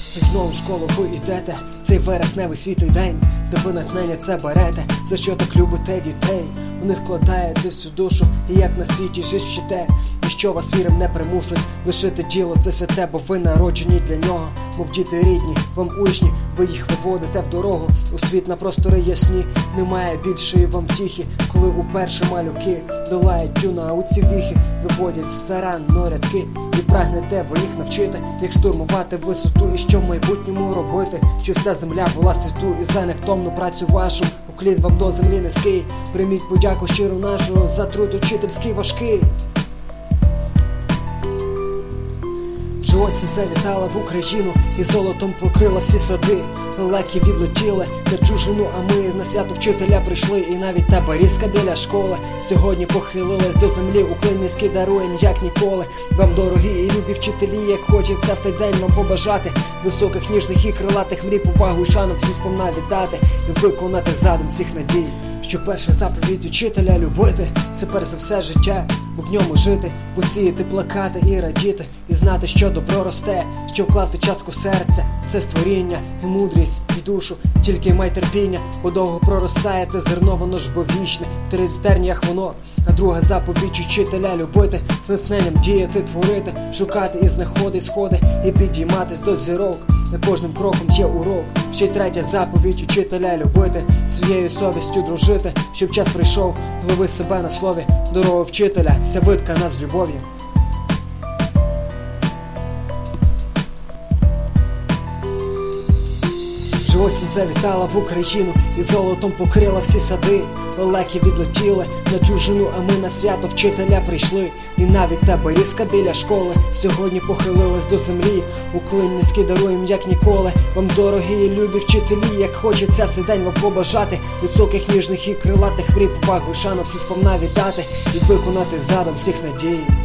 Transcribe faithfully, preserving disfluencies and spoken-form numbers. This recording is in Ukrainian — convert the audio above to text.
І знову в школу ви йдете, цей вересневий світлий день, де ви натхнення це берете, за що так любите дітей. У них вкладаєте всю душу, і як на світі жить вчите. І що вас вірим не примусить, лишити діло це святе, бо ви народжені для нього. Мов діти рідні, вам учні, ви їх виводите в дорогу, у світ на простори ясні. Немає більшої вам втіхи, коли уперше малюки долають тю науці віхи, виводять старанно рядки. І прагнете ви їх навчити, як штурмувати висоту, і що в майбутньому робити, що вся земля була в світу. І за невтомну працю вашу уклін вам до землі низький. Прийміть подяку щиру нашу за труд учительський важкий. Вже осінь завітала в Україну і золотом покрила всі сади. Лелеки відлетіли на чужину, а ми на свято вчителя прийшли. І навіть та берізка біля школи сьогодні похилилась до землі. Уклін низький даруєм, як ніколи. Вам дорогі і любі вчителі, як хочеться в той день вам побажати високих, ніжних і крилатих мрій, повагу і шану всю сповна віддати і виконати задум всіх надій. Що перша заповідь учителя любити, це перш за все життя, бо в ньому жити, посіяти, плакати і радіти, і знати, що добро росте, що вклав частку серця, це створіння і мудрість, і душу, тільки май терпіння, бо довго проростає це зерно, воно ж бо вічне, в терніях воно. А друга заповідь учителя любити, з натхненням діяти, творити, шукати і знаходити сходи, і підійматись до зірок. На кожним кроком є урок. Ще й третя заповідь учителя любити, своєю совістю дружити, щоб час прийшов, лови себе на слові, дорогу вчителя, вся виткана з любов'ю. Вже осінь завітала в Україну і золотом покрила всі сади. Лелеки відлетіли на чужину, а ми на свято вчителя прийшли. І навіть та берізка біля школи сьогодні похилилась до землі. Уклін низький даруєм, як ніколи. Вам дорогі і любі вчителі, як хочеться все день вам побажати високих, ніжних і крилатих мрій, повагу і шану всю сповна віддати і виконати задум всіх надій.